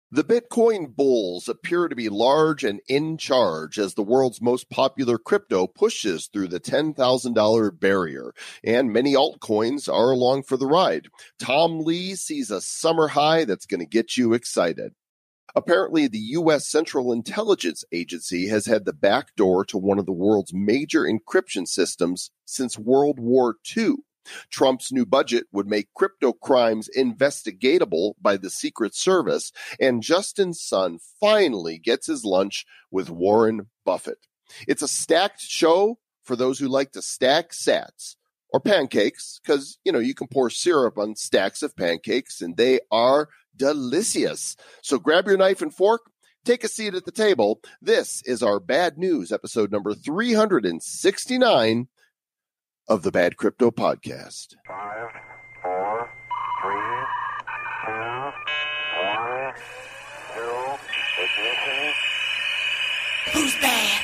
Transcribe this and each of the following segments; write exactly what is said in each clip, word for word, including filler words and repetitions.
The Bitcoin bulls appear to be large and in charge as the world's most popular crypto pushes through the ten thousand dollars barrier, and many altcoins are along for the ride. Tom Lee sees a summer high that's going to get you excited. Apparently, the U S Central Intelligence Agency has had the back door to one of the world's major encryption systems since World War Two. Trump's new budget would make crypto crimes investigatable by the Secret Service, and Justin Sun finally gets his lunch with Warren Buffett. It's a stacked show for those who like to stack sats or pancakes, because, you know, you can pour syrup on stacks of pancakes, and they are delicious. So grab your knife and fork, take a seat at the table. This is our Bad News, episode number three hundred sixty-nine of the Bad Crypto Podcast. Five, four, three, two, one, zero, ignition. Who's bad?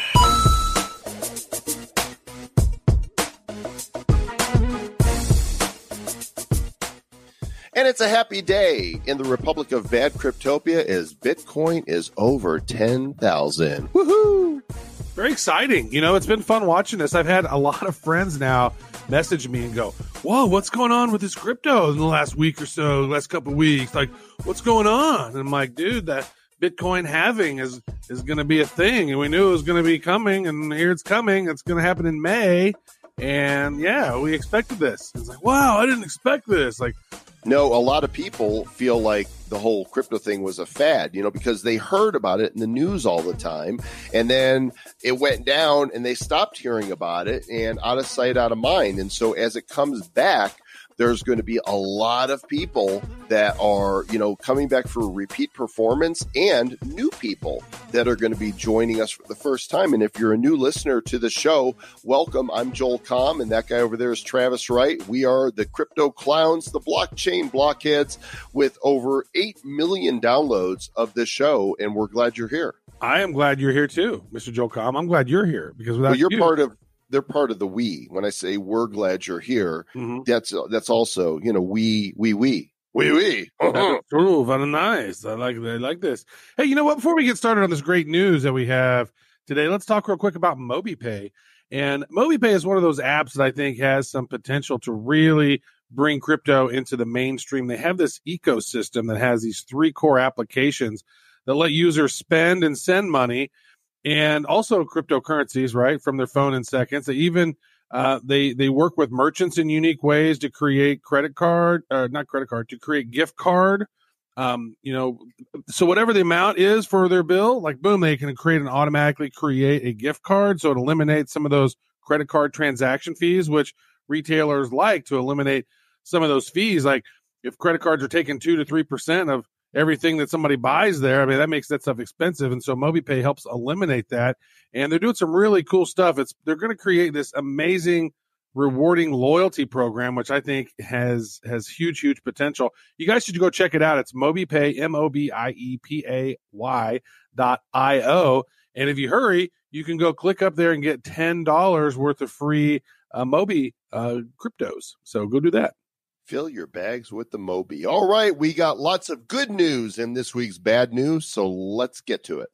And it's a happy day in the Republic of Bad Cryptopia as Bitcoin is over ten thousand. Woohoo! Very exciting. You know, it's been fun watching this. I've had a lot of friends now message me and go, whoa, what's going on with this crypto in the last week or so, last couple of weeks? Like, what's going on? And I'm like, dude, that Bitcoin halving is, is going to be a thing. And we knew it was going to be coming, and here it's coming. It's going to happen in May. And yeah, we expected this. It's like, wow, I didn't expect this. Like, no, a lot of people feel like the whole crypto thing was a fad, you know, because they heard about it in the news all the time. And then it went down and they stopped hearing about it, and out of sight, out of mind. And so as it comes back, there's going to be a lot of people that are, you know, coming back for a repeat performance, and new people that are going to be joining us for the first time. And if you're a new listener to the show, welcome. I'm Joel Comm, and that guy over there is Travis Wright. We are the Crypto Clowns, the blockchain blockheads, with over eight million downloads of this show, and we're glad you're here. I am glad you're here too, Mister Joel Comm. I'm glad you're here, because without well, you're you, part of they're part of the we. When I say we're glad you're here, mm-hmm. that's that's also, you know, we, we, we. We, we. That's true. Very nice. I like I like this. Hey, you know what? Before we get started on this great news that we have today, let's talk real quick about MobiPay. And MobiPay is one of those apps that I think has some potential to really bring crypto into the mainstream. They have this ecosystem that has these three core applications that let users spend and send money, and also cryptocurrencies, right, from their phone in seconds. They even uh, they they work with merchants in unique ways to create credit card, uh, not credit card, to create gift card. Um, you know, so whatever the amount is for their bill, like boom, they can create and automatically create a gift card. So it eliminates some of those credit card transaction fees, which retailers like to eliminate some of those fees. Like if credit cards are taking two to three percent of everything that somebody buys there, I mean, that makes that stuff expensive. And so MobiPay helps eliminate that. And they're doing some really cool stuff. It's they're going to create this amazing, rewarding loyalty program, which I think has has huge, huge potential. You guys should go check it out. It's MobiPay, M O B I E P A Y dot I O. And if you hurry, you can go click up there and get ten dollars worth of free uh, Mobi uh, cryptos. So go do that. Fill your bags with the Mobi. All right, we got lots of good news in this week's bad news, so let's get to it.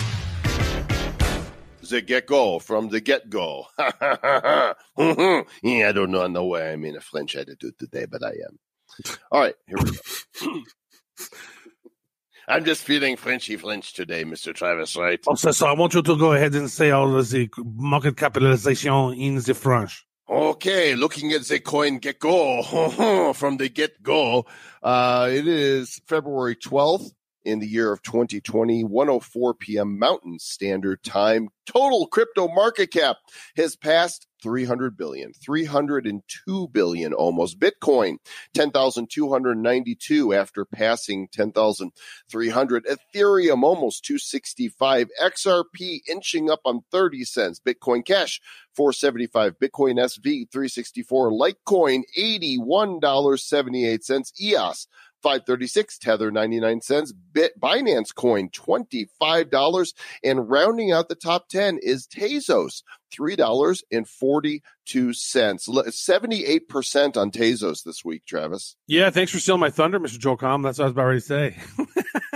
The get-go from the get-go. Yeah, I don't know no way I'm in a French attitude today, but I am. All right, here we go. I'm just feeling Frenchy French today, Mister Travis, right? Also, so I want you to go ahead and say all of the market capitalization in the French. Okay, looking at the coin get-go from the get-go. Uh, it is February twelfth in the year of twenty twenty, one oh four p.m. Mountain Standard Time. Total crypto market cap has passed three hundred billion, three hundred two billion almost. Bitcoin, ten thousand two hundred ninety-two after passing ten thousand three hundred. Ethereum, almost two sixty-five. X R P inching up on thirty cents. Bitcoin Cash, four seventy-five. Bitcoin S V, three sixty-four. Litecoin, eighty-one dollars and seventy-eight cents. E O S, five thirty-six. Tether, ninety-nine cents. Bit Binance Coin, twenty-five dollars. And rounding out the top ten is Tezos, three dollars and forty-two cents. seventy-eight percent on Tezos this week, Travis. Yeah, thanks for stealing my thunder, Mister Joel Comm. That's what I was about ready to say.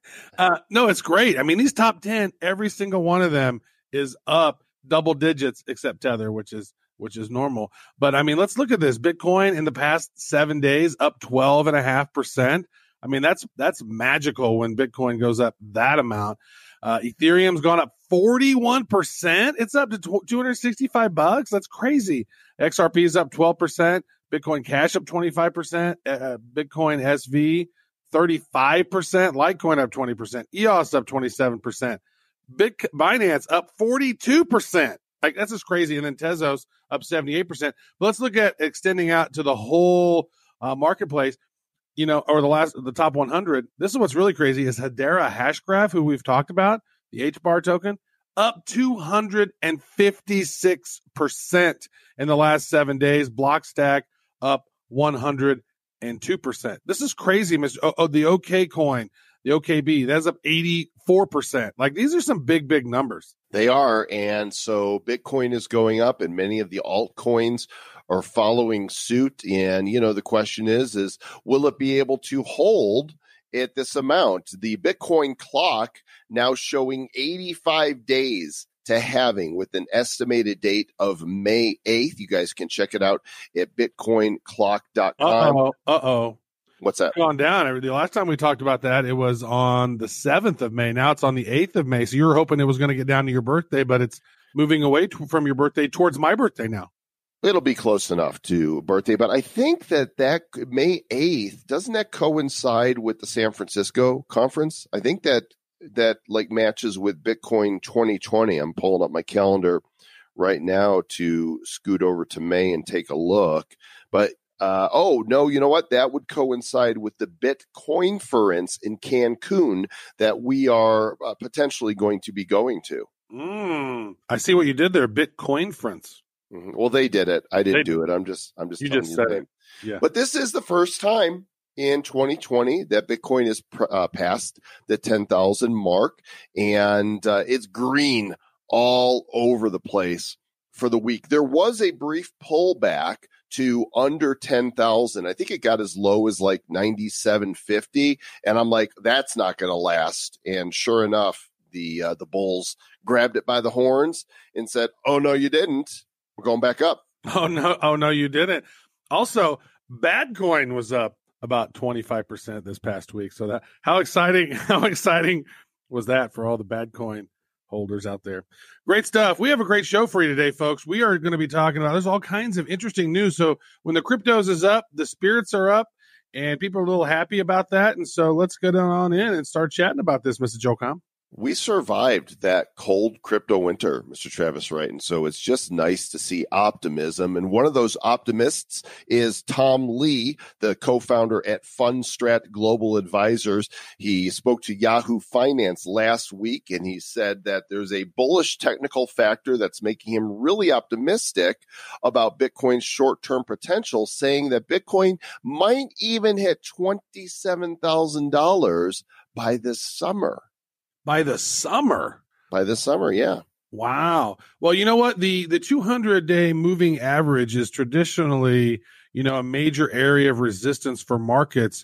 Uh, no, it's great. I mean, these top ten, every single one of them is up double digits, except Tether, which is which is normal. But I mean, let's look at this. Bitcoin in the past seven days up twelve and a half percent. I mean, that's that's magical when Bitcoin goes up that amount. Uh, Ethereum's gone up forty-one percent. It's up to two hundred sixty-five bucks. That's crazy. X R P is up twelve percent. Bitcoin Cash up twenty-five percent. Uh, Bitcoin S V thirty-five percent. Litecoin up twenty percent. E O S up twenty-seven percent. Bit Binance up forty-two percent. Like, that's just crazy. And then Tezos up seventy-eight percent. But let's look at extending out to the whole uh, marketplace, you know, or the last, the top one hundred. This is what's really crazy is Hedera Hashgraph, who we've talked about, the H bar token, up two hundred fifty-six percent in the last seven days. Blockstack up one hundred two percent. This is crazy, Mister Oh, oh, the OK coin, the O K B, that's up eighty-four percent. Like, these are some big, big numbers. They are. And so Bitcoin is going up and many of the altcoins are following suit. And, you know, the question is, is will it be able to hold at this amount? The Bitcoin clock now showing eighty-five days to halving with an estimated date of May eighth. You guys can check it out at bitcoin clock dot com. Uh-oh. Uh-oh. What's that? It's gone down. The last time we talked about that, it was on the seventh of May. Now it's on the eighth of May. So you were hoping it was going to get down to your birthday, but it's moving away t- from your birthday towards my birthday now. It'll be close enough to birthday, but I think that that May eighth, doesn't that coincide with the San Francisco conference? I think that that like matches with Bitcoin twenty twenty. I'm pulling up my calendar right now to scoot over to May and take a look. But uh, oh no, you know what? That would coincide with the Bitcoinference in Cancun that we are uh, potentially going to be going to. Mm, I see what you did there. Bitcoinference. Mm-hmm. Well, they did it. I didn't They do it. I'm just, I'm just. You telling just you said the it. name. Yeah. But this is the first time in twenty twenty that Bitcoin has uh, passed the ten thousand mark, and uh, it's green all over the place for the week. There was a brief pullback to under ten thousand. I think it got as low as like ninety-seven fifty, and I'm like, that's not going to last. And sure enough, the uh, the bulls grabbed it by the horns and said, "Oh no, you didn't. We're going back up." Oh no! Oh no, you didn't. Also, Badcoin was up about twenty-five percent this past week. So that how exciting! How exciting was that for all the Badcoin holders out there? Great stuff. We have a great show for you today, folks. We are going to be talking about, there's all kinds of interesting news. So when the cryptos is up, the spirits are up, and people are a little happy about that. And so let's get on in and start chatting about this, Mister Joe Com. We survived that cold crypto winter, Mister Travis Wright. And so it's just nice to see optimism. And one of those optimists is Tom Lee, the co-founder at Fundstrat Global Advisors. He spoke to Yahoo Finance last week, and he said that there's a bullish technical factor that's making him really optimistic about Bitcoin's short-term potential, saying that Bitcoin might even hit twenty-seven thousand dollars by this summer. By the summer. By this summer, yeah. Wow. Well, you know what? The the two hundred day moving average is traditionally, you know, a major area of resistance for markets.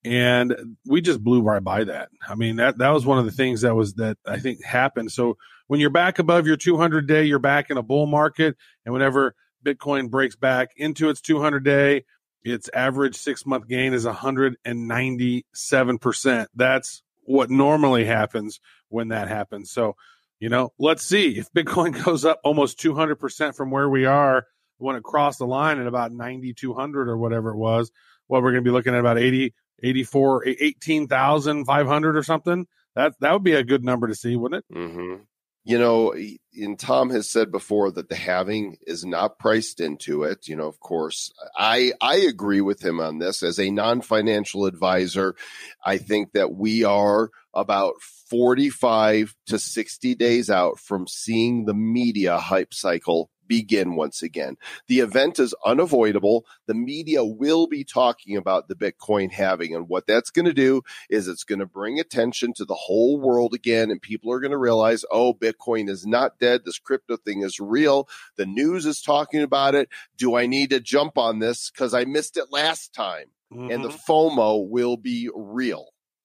And we just blew right by that. I mean, that, that was one of the things that was that I think happened. So when you're back above your two hundred day, you're back in a bull market. And whenever Bitcoin breaks back into its two hundred day, its average six month gain is one hundred ninety-seven percent. That's what normally happens when that happens. So, you know, let's see if Bitcoin goes up almost two hundred percent from where we are when it crossed the line at about ninety-two hundred or whatever it was. Well, we're going to be looking at about eighty, eighty-four, eighteen thousand five hundred or something. That, that would be a good number to see, wouldn't it? Mm-hmm. You know, and Tom has said before that the halving is not priced into it. You know, of course, I I agree with him on this. As a non-financial advisor, I think that we are about forty-five to sixty days out from seeing the media hype cycle begin once again. The event is unavoidable. The media will be talking about the Bitcoin halving, and what that's going to do is it's going to bring attention to the whole world again, and people are going to realize, oh, Bitcoin is not dead. This crypto thing is real. The news is talking about it. Do I need to jump on this because I missed it last time? Mm-hmm. And the FOMO will be real.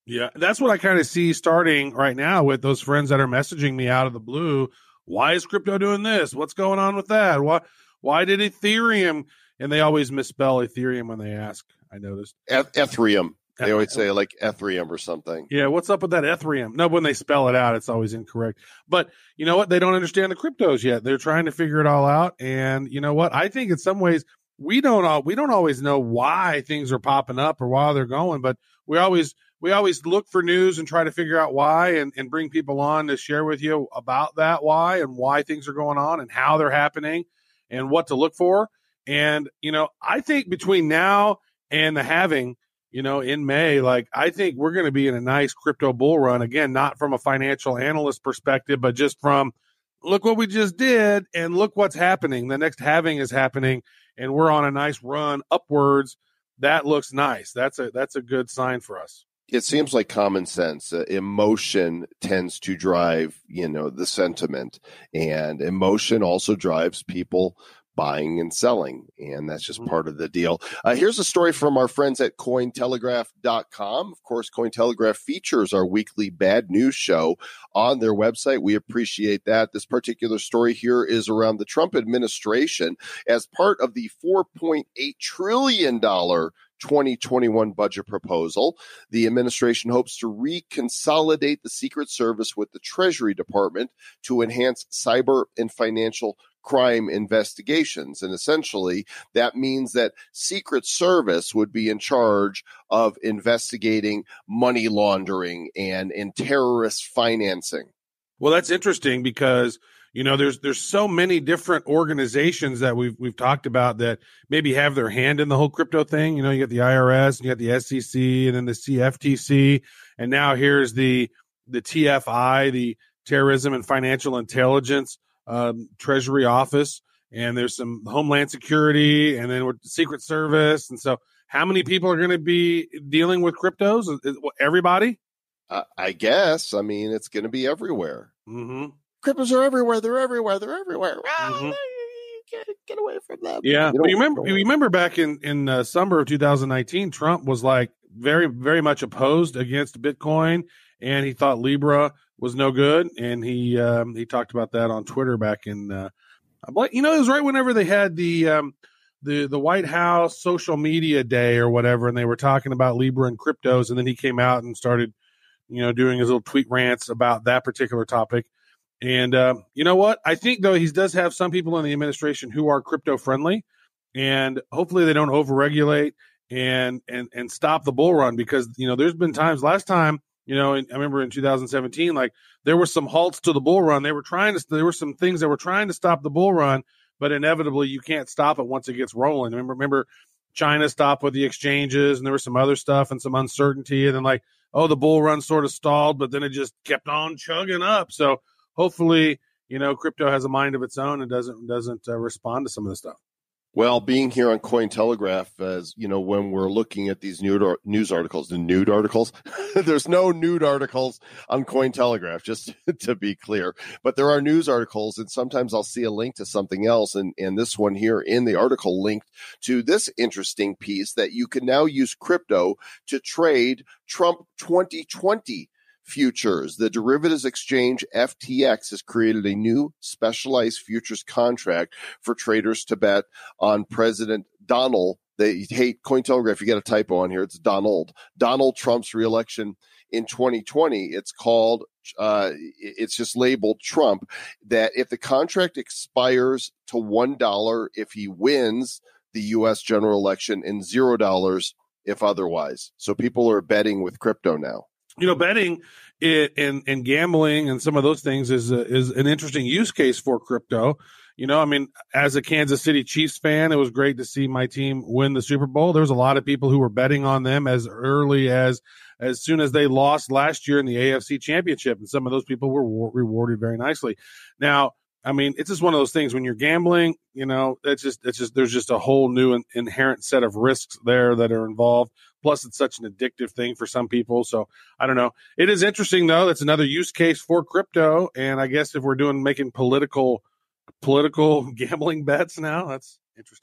Yeah, that's what I kind of see starting right now with those friends that are messaging me out of the blue. Why is crypto doing this? What's going on with that? Why why did Ethereum? And they always misspell Ethereum when they ask, I noticed. Eth- Ethereum. They always say like Ethereum or something. Yeah, what's up with that Ethereum? No, when they spell it out, it's always incorrect. But you know what? They don't understand the cryptos yet. They're trying to figure it all out. And you know what? I think in some ways we don't all, we don't always know why things are popping up or why they're going, but we always we always look for news and try to figure out why and, and bring people on to share with you about that why and why things are going on and how they're happening and what to look for. And you know, I think between now and the halving, you know, in May, like I think we're going to be in a nice crypto bull run again, not from a financial analyst perspective, but just from look what we just did and look what's happening. The next halving is happening and we're on a nice run upwards. That looks nice. That's a, that's a good sign for us. It seems like common sense. Uh, emotion tends to drive, you know, the sentiment, and emotion also drives people buying and selling, and that's just part of the deal. Uh, here's a story from our friends at Cointelegraph dot com. Of course, Cointelegraph features our weekly bad news show on their website. We appreciate that. This particular story here is around the Trump administration as part of the four point eight trillion dollars twenty twenty-one budget proposal. The administration hopes to reconsolidate the Secret Service with the Treasury Department to enhance cyber and financial crime investigations. And essentially, that means that Secret Service would be in charge of investigating money laundering and, and terrorist financing. Well, that's interesting because, you know, there's there's so many different organizations that we've we've talked about that maybe have their hand in the whole crypto thing. You know, you got the I R S, and you got the S E C, and then the C F T C, and now here's the the T F I, the Terrorism and Financial Intelligence Um, Treasury Office, and there's some Homeland Security, and then with the Secret Service. And so how many people are going to be dealing with cryptos? Is, is, everybody? Uh, I guess. I mean, it's going to be everywhere. Mm-hmm. Cryptos are everywhere. They're everywhere. They're everywhere. Mm-hmm. You can't get away from them. Yeah. You, but you remember, you remember back in, in uh, summer of two thousand nineteen, Trump was like very, very much opposed against Bitcoin, and he thought Libra was no good, and he um, he talked about that on Twitter back in, uh, you know, it was right whenever they had the um, the the White House social media day or whatever, and they were talking about Libra and cryptos, and then he came out and started, you know, doing his little tweet rants about that particular topic. And uh, you know what? I think though he does have some people in the administration who are crypto friendly, and hopefully they don't overregulate and and and stop the bull run, because you know there's been times last time. You know, I remember in two thousand seventeen, like there were some halts to the bull run. They were trying to, there were some things that were trying to stop the bull run, but inevitably you can't stop it once it gets rolling. Remember, remember China stopped with the exchanges, and there was some other stuff and some uncertainty. And then like, oh, the bull run sort of stalled, but then it just kept on chugging up. So hopefully, you know, crypto has a mind of its own and doesn't, doesn't uh, respond to some of this stuff. Well, being here on Cointelegraph, as you know, when we're looking at these nude or, news articles, the nude articles, there's no nude articles on Cointelegraph, just to be clear. But there are news articles, and sometimes I'll see a link to something else. And, and this one here in the article linked to this interesting piece that you can now use crypto to trade Trump twenty twenty futures. The derivatives exchange F T X has created a new specialized futures contract for traders to bet on President Donald. They hate Cointelegraph. You got a typo on here. It's Donald. Donald Trump's reelection in twenty twenty. It's called, uh, it's just labeled Trump, that if the contract expires to one dollar if he wins the U S general election, and zero dollars if otherwise. So people are betting with crypto now. You know, betting it and, and gambling and some of those things is a, is an interesting use case for crypto. You know, I mean, as a Kansas City Chiefs fan, it was great to see my team win the Super Bowl. There was a lot of people who were betting on them as early as as soon as they lost last year in the A F C Championship, and some of those people were wa- rewarded very nicely. Now, I mean, it's just one of those things when you're gambling, you know, it's just, it's just, there's just a whole new in, inherent set of risks there that are involved. Plus, it's such an addictive thing for some people. So I don't know. It is interesting, though. That's another use case for crypto. And I guess if we're doing making political, political gambling bets now, that's interesting.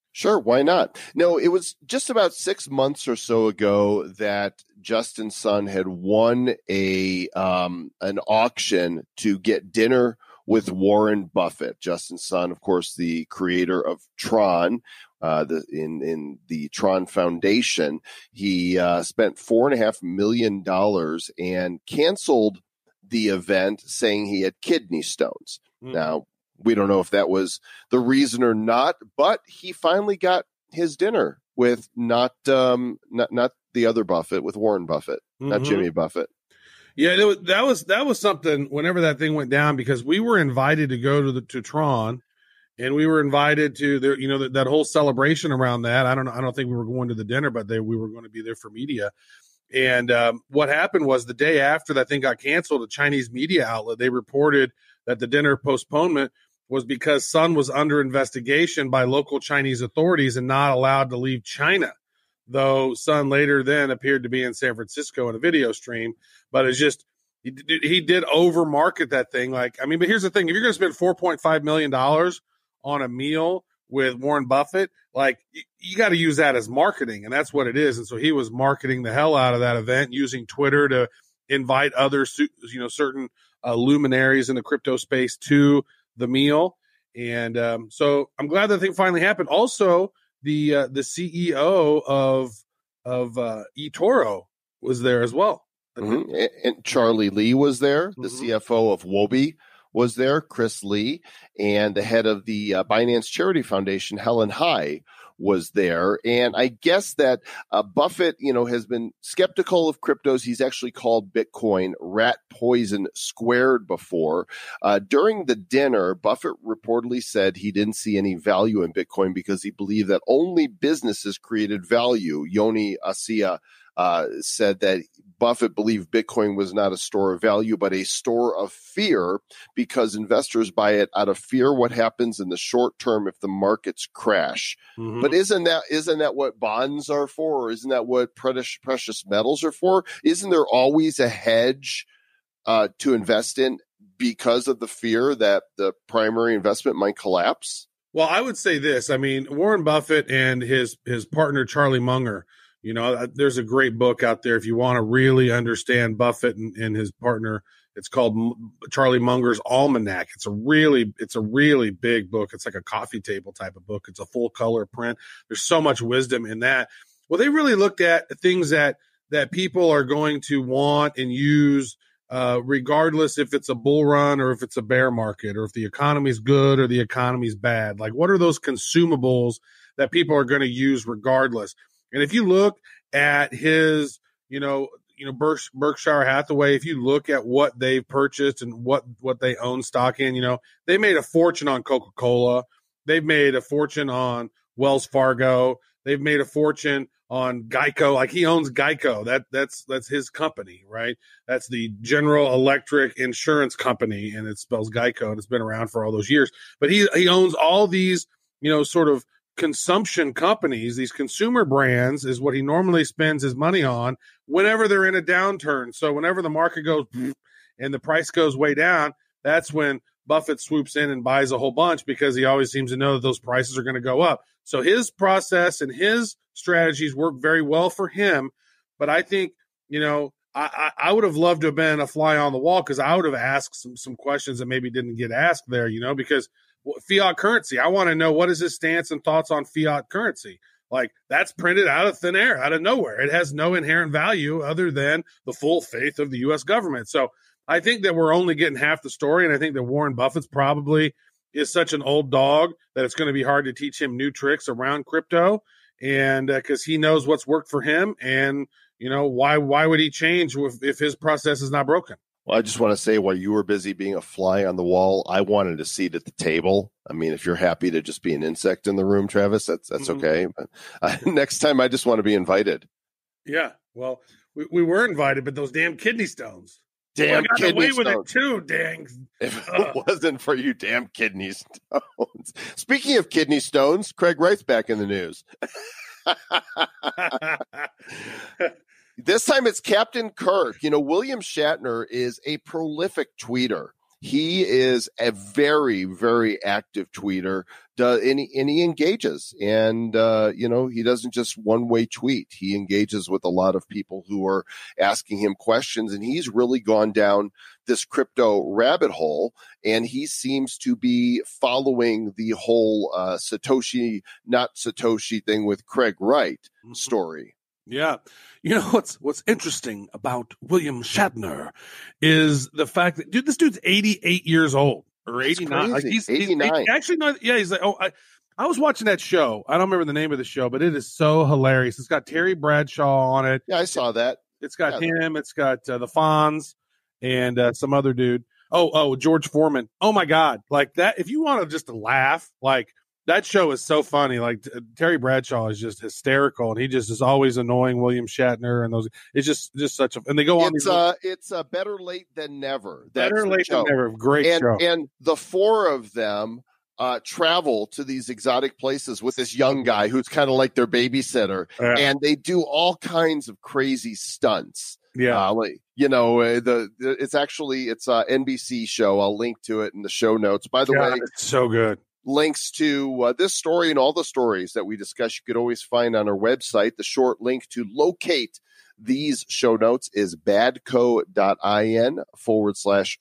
Sure, why not? No, it was just about six months or so ago that Justin Sun had won a um, an auction to get dinner with Warren Buffett. Justin Sun, of course, the creator of Tron, uh, the in in the Tron Foundation. He uh, spent four and a half million dollars and canceled the event, saying he had kidney stones. Mm. Now, we don't know if that was the reason or not, but he finally got his dinner with not um, not not the other Buffett, with Warren Buffett, mm-hmm. not Jimmy Buffett. Yeah, that was, that was that was something. Whenever that thing went down, because we were invited to go to the to Tron, and we were invited to the you know that, that whole celebration around that. I don't know. I don't think we were going to the dinner, but they we were going to be there for media. And um, what happened was the day after that thing got canceled, a Chinese media outlet, they reported that the dinner postponement was because Sun was under investigation by local Chinese authorities and not allowed to leave China, though Sun later then appeared to be in San Francisco in a video stream. But it's just, he did, he did over-market that thing. Like, I mean, but here's the thing. If you're going to spend four point five million dollars on a meal with Warren Buffett, like, you, you got to use that as marketing, and that's what it is. And so he was marketing the hell out of that event, using Twitter to invite other, you know, certain uh, luminaries in the crypto space to the meal. And um, so I'm glad that thing finally happened. Also, the uh, the C E O of of uh, eToro was there as well. Mm-hmm. And Charlie Lee was there. The mm-hmm. C F O of Wobi was there, Chris Lee, and the head of the uh, Binance Charity Foundation, Helen Hai, was there. And I guess that uh, Buffett, you know, has been skeptical of cryptos. He's actually called Bitcoin rat poison squared before. Uh, during the dinner, Buffett reportedly said he didn't see any value in Bitcoin because he believed that only businesses created value. Yoni Asia uh, said that Buffett believed Bitcoin was not a store of value, but a store of fear, because investors buy it out of fear what happens in the short term if the markets crash. Mm-hmm. But isn't that isn't that what bonds are for? Or isn't that what precious, precious metals are for? Isn't there always a hedge uh, to invest in because of the fear that the primary investment might collapse? Well, I would say this. I mean, Warren Buffett and his his partner, Charlie Munger, you know, there's a great book out there if you want to really understand Buffett and, and his partner. It's called Charlie Munger's Almanac. It's a really, it's a really big book. It's like a coffee table type of book. It's a full color print. There's so much wisdom in that. Well, they really looked at things that that people are going to want and use, uh, regardless if it's a bull run or if it's a bear market, or if the economy's good or the economy's bad. Like, what are those consumables that people are going to use regardless? And if you look at his, you know, you know, Berk- Berkshire Hathaway, if you look at what they've purchased and what, what they own stock in, you know, they made a fortune on Coca-Cola. They've made a fortune on Wells Fargo. They've made a fortune on Geico. Like, he owns Geico. That that's that's his company, right? That's the General Electric Insurance Company, and it spells Geico, and it's been around for all those years. But he he owns all these, you know, sort of consumption companies. These consumer brands is what he normally spends his money on whenever they're in a downturn. So whenever the market goes and the price goes way down, that's when Buffett swoops in and buys a whole bunch, because he always seems to know that those prices are going to go up. So his process and his strategies work very well for him. But I think, you know, I, I, I would have loved to have been a fly on the wall, because I would have asked some, some questions that maybe didn't get asked there, you know, because fiat currency, I want to know, what is his stance and thoughts on fiat currency? Like, that's printed out of thin air, out of nowhere. It has no inherent value other than the full faith of the U S government. So I think that we're only getting half the story. And I think that Warren Buffett's probably is such an old dog that it's going to be hard to teach him new tricks around crypto. And because uh, he knows what's worked for him. And, you know, why, why would he change if, if his process is not broken? Well, I just want to say, while you were busy being a fly on the wall, I wanted a seat at the table. I mean, if you're happy to just be an insect in the room, Travis, that's that's mm-hmm. okay. But uh, next time, I just want to be invited. Yeah, well, we, we were invited, but those damn kidney stones. Damn well, I got kidney away stones. With it too, dang. If it uh. wasn't for you damn kidney stones. Speaking of kidney stones, Craig Wright's back in the news. This time it's Captain Kirk. You know, William Shatner is a prolific tweeter. he is a very, very active tweeter. Does and he, and he engages, and uh, you know, he doesn't just one way tweet. He engages with a lot of people who are asking him questions, and he's really gone down this crypto rabbit hole. And he seems to be following the whole uh, Satoshi, not Satoshi thing with Craig Wright Mm-hmm. story. Yeah. You know, what's, what's interesting about William Shatner is the fact that, dude, this dude's eighty-eight years old or That's eighty-nine. Like crazy. he's, he's eighty-nine. actually not. Yeah. He's like, oh, I, I was watching that show. I don't remember the name of the show, but it is so hilarious. It's got Terry Bradshaw on it. Yeah, I saw that. It's got Yeah. him. It's got uh, the Fonz and uh, some other dude. Oh, oh, George Foreman. Oh my God. Like that. If you want to just laugh, like that show is so funny. Like t- Terry Bradshaw is just hysterical, and he just is always annoying William Shatner and those. It's just, just such a, and they go on. It's these uh, it's uh, better late than never. That's better the late show. than never. Great and show. and the four of them uh, travel to these exotic places with this young guy who's kind of like their babysitter, Yeah. and they do all kinds of crazy stunts. Yeah. Uh, like, you know, uh, the, the it's actually it's a N B C show. I'll link to it in the show notes. By the God, way, it's so good. links to uh, this story and all the stories that we discuss, you could always find on our website. The short link to locate these show notes is badco.in forward slash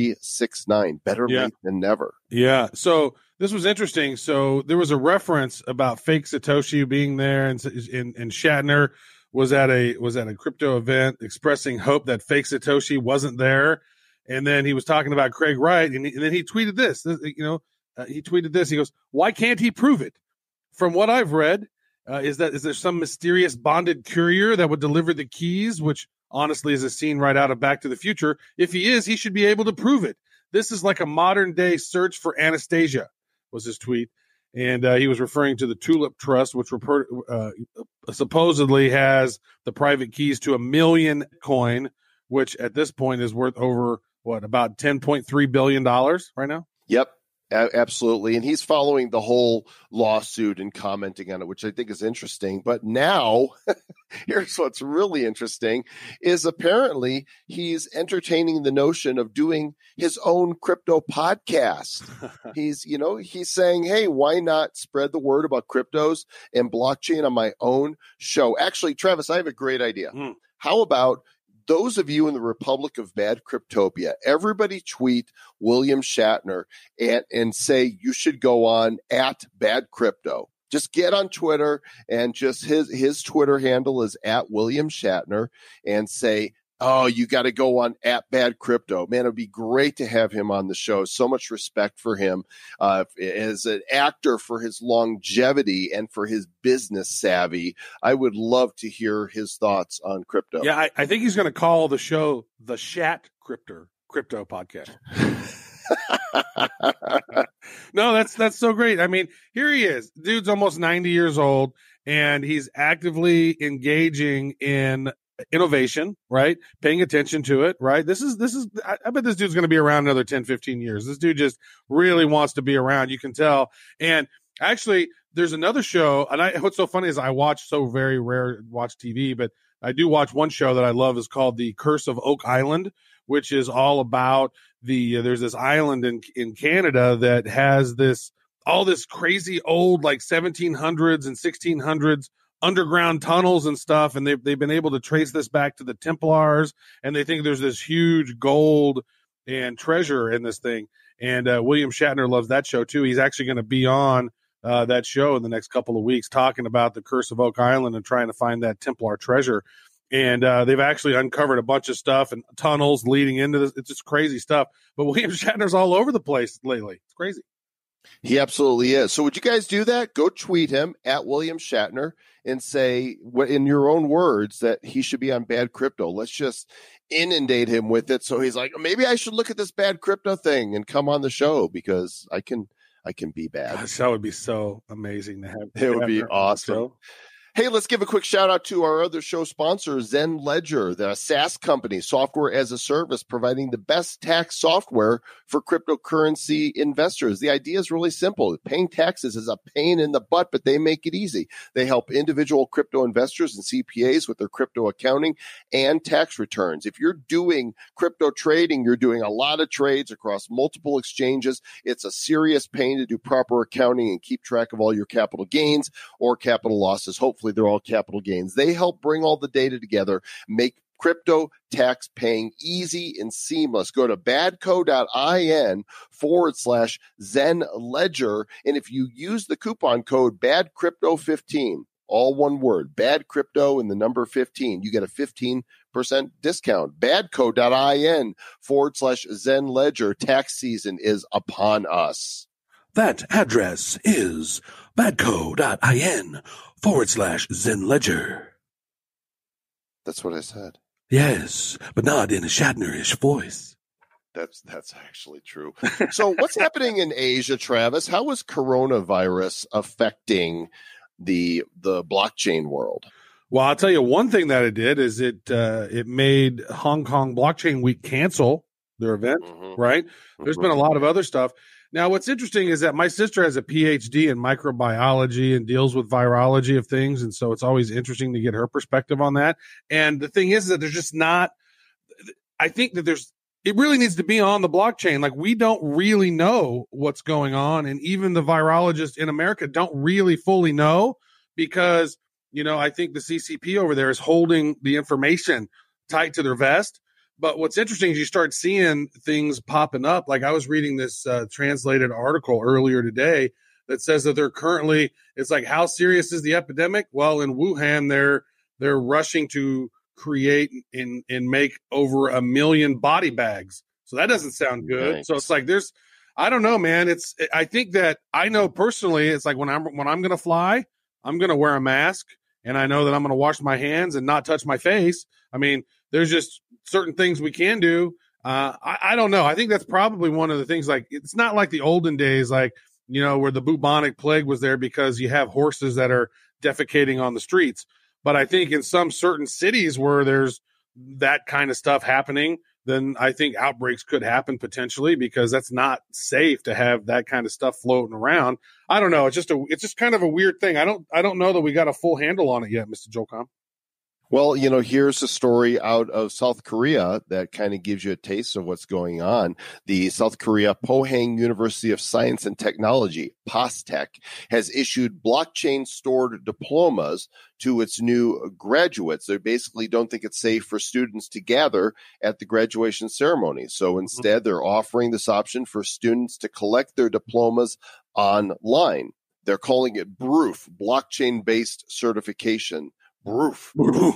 369. Better Yeah. late than never. Yeah. So this was interesting. So there was a reference about fake Satoshi being there, and and, and Shatner was at a was at a crypto event expressing hope that fake Satoshi wasn't there. And then he was talking about Craig Wright, and, he, and then he tweeted this. this you know, uh, he tweeted this. He goes, "Why can't he prove it? From what I've read, uh, is that is there some mysterious bonded courier that would deliver the keys? Which honestly is a scene right out of Back to the Future. If he is, he should be able to prove it. This is like a modern day search for Anastasia." Was his tweet. And uh, he was referring to the Tulip Trust, which report, uh, supposedly has the private keys to a million coin, which at this point is worth over, what, about ten point three billion dollars right now? Yep. A- absolutely. And he's following the whole lawsuit and commenting on it, which I think is interesting. But now, here's what's really interesting is apparently he's entertaining the notion of doing his own crypto podcast. He's, you know, he's saying, hey, why not spread the word about cryptos and blockchain on my own show? Actually, Travis, I have a great idea. Mm. How about those of you in the Republic of Bad Cryptopia, everybody tweet William Shatner and, and say you should go on at Bad Crypto. Just get on Twitter, and just his his Twitter handle is at William Shatner, and say, oh, you got to go on at Bad Crypto. Man, it'd be great to have him on the show. So much respect for him uh, as an actor, for his longevity and for his business savvy. I would love to hear his thoughts on crypto. Yeah, I, I think he's going to call the show the Shat Crypto Crypto Podcast. No, that's that's so great. I mean, here he is. Dude's almost ninety years old, and he's actively engaging in innovation, right? Paying attention to it, right? This is this is I, I bet this dude's going to be around another ten, fifteen years. This dude just really wants to be around. You can tell. And actually, there's another show, and I what's so funny is I watch so very rare watch T V, but I do watch one show that I love is called The Curse of Oak Island, which is all about the uh, there's this island in in Canada that has this all this crazy old like seventeen hundreds and sixteen hundreds underground tunnels and stuff, and they've they've been able to trace this back to the Templars, and they think there's this huge gold and treasure in this thing. And uh, William Shatner loves that show too. He's actually going to be on uh, that show in the next couple of weeks, talking about the Curse of Oak Island and trying to find that Templar treasure. And uh, they've actually uncovered a bunch of stuff and tunnels leading into this. It's just crazy stuff. But William Shatner's all over the place lately. It's crazy. He absolutely is. So would you guys do that? Go tweet him at William Shatner and say, in your own words, that he should be on Bad Crypto. Let's just inundate him with it. So he's like, maybe I should look at this Bad Crypto thing and come on the show because I can, I can be bad. Gosh, that would be so amazing to have. It would be Shatner on the awesome. show. Hey, let's give a quick shout out to our other show sponsor, Zen Ledger, the SaaS company, software as a service, providing the best tax software for cryptocurrency investors. The idea is really simple. Paying taxes is a pain in the butt, but they make it easy. They help individual crypto investors and C P As with their crypto accounting and tax returns. If you're doing crypto trading, you're doing a lot of trades across multiple exchanges. It's a serious pain to do proper accounting and keep track of all your capital gains or capital losses. Hopefully, they're all capital gains. They help bring all the data together, make crypto tax paying easy and seamless. Go to badco.in forward slash Zen Ledger. And if you use the coupon code bad crypto fifteen, all one word, bad crypto and the number fifteen, you get a fifteen percent discount. Badco.in forward slash Zen Ledger. Tax season is upon us. That address is badco.in forward slash Zen Ledger. That's what I said. Yes, but not in a Shatnerish voice. That's that's actually true. So what's happening in Asia, Travis? How is coronavirus affecting the the blockchain world? Well, I'll tell you one thing that it did is it uh, it made Hong Kong Blockchain Week cancel their event, Mm-hmm. right? There's Mhm. been a lot of other stuff. Now, what's interesting is that my sister has a P H D in microbiology and deals with virology of things. And so it's always interesting to get her perspective on that. And the thing is that there's just not, I think that there's, it really needs to be on the blockchain. Like, we don't really know what's going on. And even the virologists in America don't really fully know because, you know, I think the C C P over there is holding the information tight to their vest. But what's interesting is you start seeing things popping up. Like, I was reading this uh, translated article earlier today that says that they're currently, it's like, how serious is the epidemic? Well, in Wuhan, they're they're rushing to create and, and make over a million body bags. So that doesn't sound good. Nice. So it's like, there's, I don't know, man. It's, I think that I know personally, it's like when I'm, when I'm going to fly, I'm going to wear a mask, and I know that I'm going to wash my hands and not touch my face. I mean, there's just certain things we can do. Uh, I, I don't know. I think that's probably one of the things. Like, it's not like the olden days, like, you know, where the bubonic plague was there because you have horses that are defecating on the streets. But I think in some certain cities where there's that kind of stuff happening, then I think outbreaks could happen potentially, because that's not safe to have that kind of stuff floating around. I don't know. It's just a, it's just kind of a weird thing. I don't, I don't know that we got a full handle on it yet, Mister Jolcom. Well, you know, here's a story out of South Korea that kind of gives you a taste of what's going on. The South Korea Pohang University of Science and Technology, POSTECH, has issued blockchain-stored diplomas to its new graduates. They basically don't think it's safe for students to gather at the graduation ceremony. So instead, they're offering this option for students to collect their diplomas online. They're calling it B R O O F, blockchain-based certification. Roof.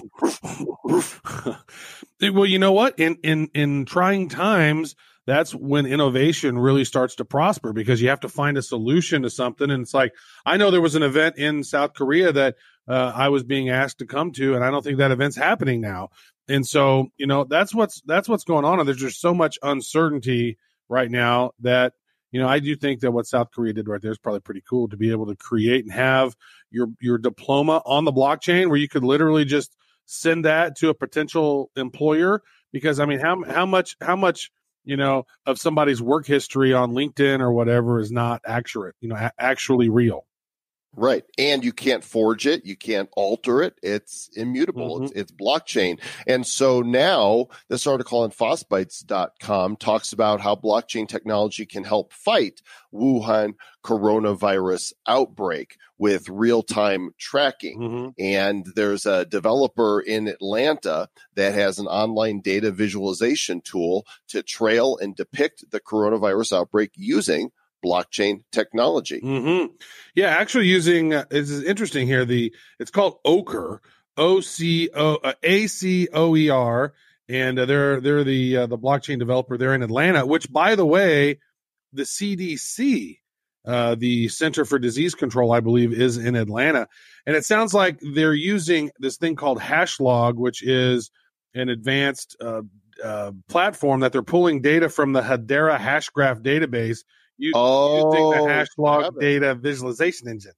Well, you know what? In in in trying times, that's when innovation really starts to prosper, because you have to find a solution to something. And it's like, I know there was an event in South Korea that uh, I was being asked to come to, and I don't think that event's happening now. And so, you know, that's what's that's what's going on. And there's just so much uncertainty right now that, you know, I do think that what South Korea did right there is probably pretty cool, to be able to create and have your your diploma on the blockchain, where you could literally just send that to a potential employer. Because, I mean, how how much how much you know of somebody's work history on LinkedIn or whatever is not accurate, you know, a- actually real. Right. And you can't forge it. You can't alter it. It's immutable. Mhm. It's, it's blockchain. And so now this article on Fosbytes dot com talks about how blockchain technology can help fight Wuhan coronavirus outbreak with real-time tracking. Mhm. And there's a developer in Atlanta that has an online data visualization tool to trail and depict the coronavirus outbreak using blockchain technology. hmm Yeah, actually using uh, this is interesting here. The it's called Ocer, O C O uh, A C O E R, and uh, they're they're the uh, the blockchain developer there in Atlanta. Which, by the way, the C D C, uh, the Center for Disease Control, I believe, is in Atlanta, and it sounds like they're using this thing called Hashlog, which is an advanced uh, uh, platform that they're pulling data from the Hedera Hashgraph database. You, Oh, using the have Hashlog it. data visualization engine.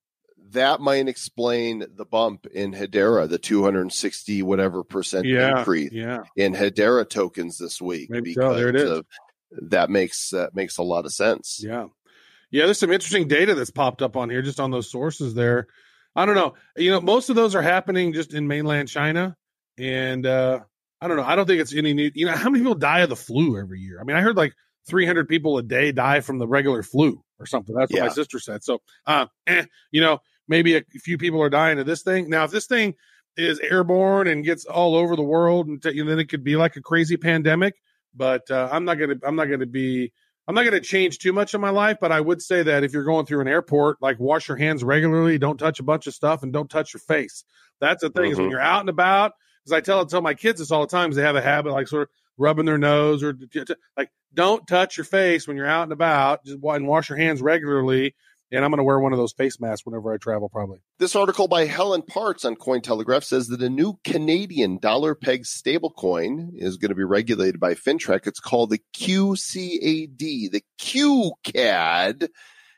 that might explain the bump in Hedera, the two hundred sixty whatever percent Yeah, increase yeah, in Hedera tokens this week. maybe so. There it is. Of, that makes uh, makes a lot of sense. Yeah. Yeah, there's some interesting data that's popped up on here, just on those sources there. I don't know. You know, most of those are happening just in mainland China. And uh, I don't know. I don't think it's any new. You know, how many people die of the flu every year? I mean, I heard like three hundred people a day die from the regular flu or something. That's what Yeah. my sister said. So, uh, eh, you know, maybe a few people are dying of this thing. Now, if this thing is airborne and gets all over the world, and t- you know, then it could be like a crazy pandemic. But uh, I'm not gonna. I'm not gonna be. I'm not going to change too much in my life, but I would say that if you're going through an airport, like wash your hands regularly, don't touch a bunch of stuff, and don't touch your face. That's the thing, is when Mhm. you're out and about, because I tell tell my kids this all the time, 'cause they have a habit like sort of rubbing their nose or t- t- like don't touch your face when you're out and about, just wa- and wash your hands regularly. And I'm going to wear one of those face masks whenever I travel, probably. This article by Helen Parts on Cointelegraph says that a new Canadian dollar peg stablecoin is going to be regulated by FinTrack. It's called the Q C A D, the Q C A D,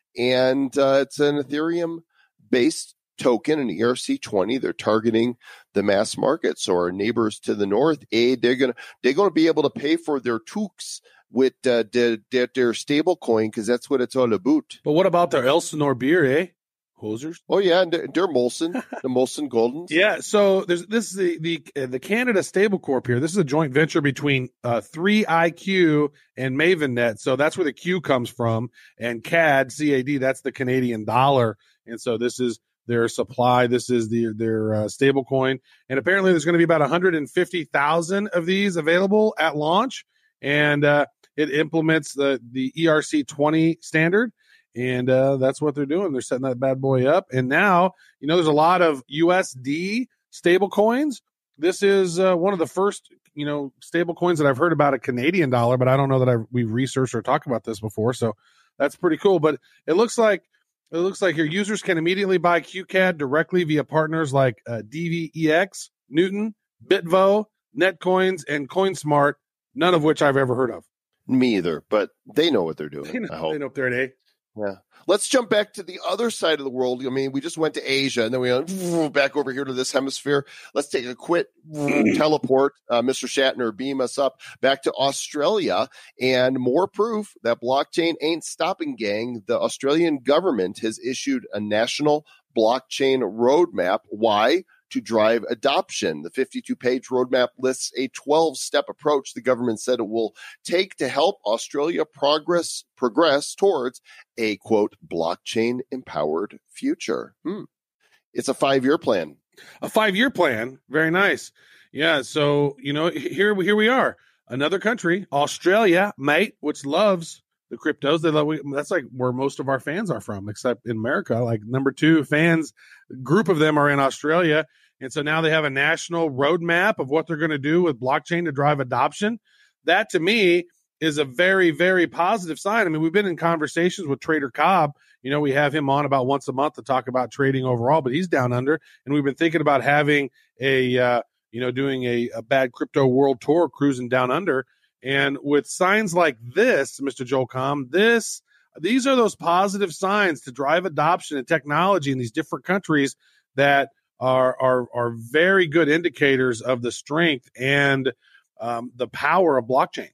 and uh, it's an Ethereum-based token, an E R C twenty. They're targeting the mass market. So our neighbors to the north, eh, they're going to they're going to be able to pay for their toques with uh, their, their, their stable coin, because that's what it's all about. But what about their Elsinore beer, eh? Hosers. Oh yeah, and they're, they're Molson, the Molson Goldens. Yeah, so there's this is the the uh, the Canada Stable Corp here. This is a joint venture between uh, three I Q and MavenNet. So that's where the Q comes from, and C A D, C A D, that's the Canadian dollar. And so this is their supply. This is the their uh, stable coin, and apparently there's going to be about one hundred fifty thousand of these available at launch, and uh, it implements the the E R C twenty standard. And uh, that's what they're doing. They're setting that bad boy up. And now, you know, there's a lot of U S D stable coins. This is uh, one of the first, you know, stable coins that I've heard about a Canadian dollar, but I don't know that I've, we've researched or talked about this before. So that's pretty cool. But it looks like it looks like your users can immediately buy Q C A D directly via partners like uh, D V E X, Newton, Bitvo, Netcoins, and CoinSmart, none of which I've ever heard of. Me either, but they know what they're doing. They know, I hope. they know up there at A. Yeah. Let's jump back to the other side of the world. I mean, we just went to Asia, and then we went back over here to this hemisphere. Let's take a quick teleport. Uh, Mister Shatner, beam us up back to Australia, and more proof that blockchain ain't stopping, gang. The Australian government has issued a national blockchain roadmap. Why? To drive adoption. The fifty-two page roadmap lists a twelve step approach the government said it will take to help Australia progress progress towards a, quote, blockchain empowered future. Hmm. It's a five year plan. A five-year plan. Very nice. Yeah. So, you know, here, here we are. Another country, Australia, mate, which loves the cryptos. They love, we, that's like where most of our fans are from, except in America. Like number two fans, group of them are in Australia. And so now they have a national roadmap of what they're going to do with blockchain to drive adoption. That to me is a very, very positive sign. I mean, we've been in conversations with Trader Cobb. You know, we have him on about once a month to talk about trading overall, but he's down under. And we've been thinking about having a, uh, you know, doing a, a bad crypto world tour, cruising down under. And with signs like this, Mister Joel Comm, this, these are those positive signs to drive adoption and technology in these different countries that are are are very good indicators of the strength and um, the power of blockchain.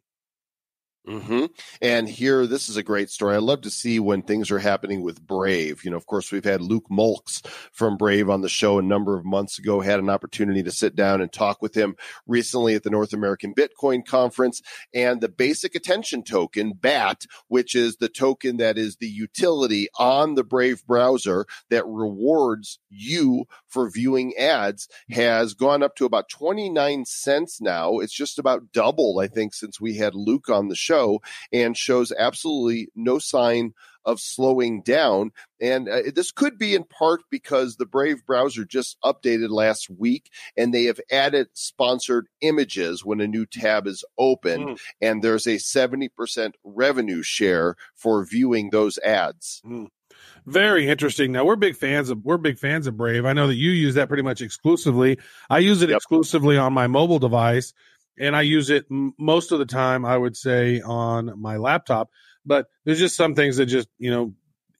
Mm-hmm. And here, this is a great story. I love to see when things are happening with Brave. You know, of course, we've had Luke Mulks from Brave on the show a number of months ago, had an opportunity to sit down and talk with him recently at the North American Bitcoin Conference. And the basic attention token, B A T, which is the token that is the utility on the Brave browser that rewards you for viewing ads, has gone up to about twenty-nine cents now. It's just about doubled, I think, since we had Luke on the show. And shows absolutely no sign of slowing down. And uh, this could be in part because the Brave browser just updated last week, and they have added sponsored images when a new tab is opened. Mm. And there's a seventy percent revenue share for viewing those ads. Mm. Very interesting. Now we're big fans of we're big fans of Brave. I know that you use that pretty much exclusively. I use it yep. exclusively on my mobile device. And I use it m- most of the time, I would say, on my laptop. But there's just some things that just, you know,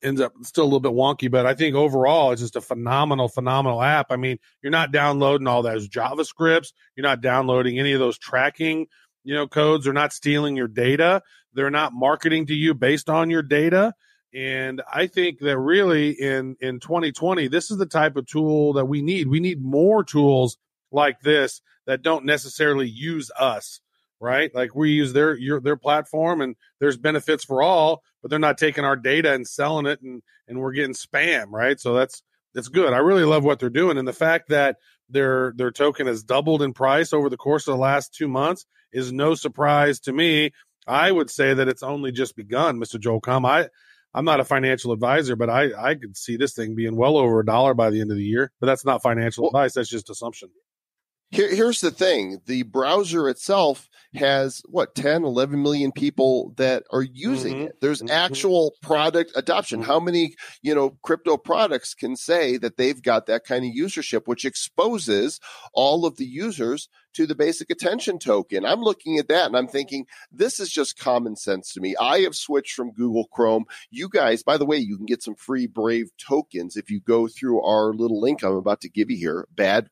ends up still a little bit wonky, but I think overall it's just a phenomenal, phenomenal app. I mean, you're not downloading all those JavaScripts. You're not downloading any of those tracking, you know, codes. They're not stealing your data. They're not marketing to you based on your data. And I think that really in, in twenty twenty, this is the type of tool that we need. We need more tools like this that don't necessarily use us, right? Like we use their your, their platform and there's benefits for all, but they're not taking our data and selling it and, and we're getting spam, right? So that's that's good. I really love what they're doing. And the fact that their their token has doubled in price over the course of the last two months is no surprise to me. I would say that it's only just begun, Mister Joel Comm. I I'm not a financial advisor, but I, I could see this thing being well over a dollar by the end of the year. But that's not financial well, advice. That's just assumption. Here, here's the thing. The browser itself has, what, ten, eleven million people that are using mm-hmm. it. There's mm-hmm. actual product adoption. Mm-hmm. How many, you know, crypto products can say that they've got that kind of usership, which exposes all of the users to the basic attention token? I'm looking at that and I'm thinking, this is just common sense to me. I have switched from Google Chrome. You guys, by the way, you can get some free Brave tokens if you go through our little link I'm about to give you here,